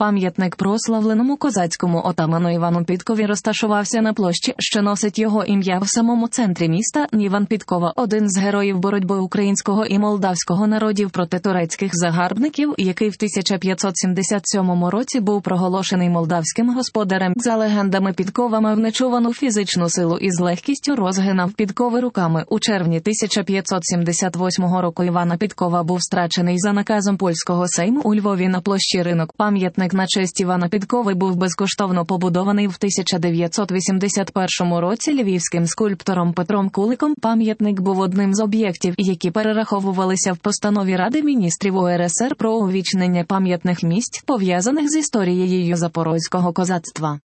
Пам'ятник прославленому козацькому отаману Івану Підкові розташувався на площі, що носить його ім'я в самому центрі міста. Іван Підкова – один з героїв боротьби українського і молдавського народів проти турецьких загарбників, який в 1577 році був проголошений молдавським господарем. За легендами, Підкова мав нечувану фізичну силу і з легкістю розгинав підкови руками. У червні 1578 року Івана Підкова був страчений за наказом польського сейму у Львові на площі Ринок. Пам'ятник на честь Івана Підкови був безкоштовно побудований в 1981 році львівським скульптором Петром Куликом. Пам'ятник був одним з об'єктів, які перераховувалися в постанові Ради міністрів УРСР про увічнення пам'ятних місць, пов'язаних з історією запорозького козацтва.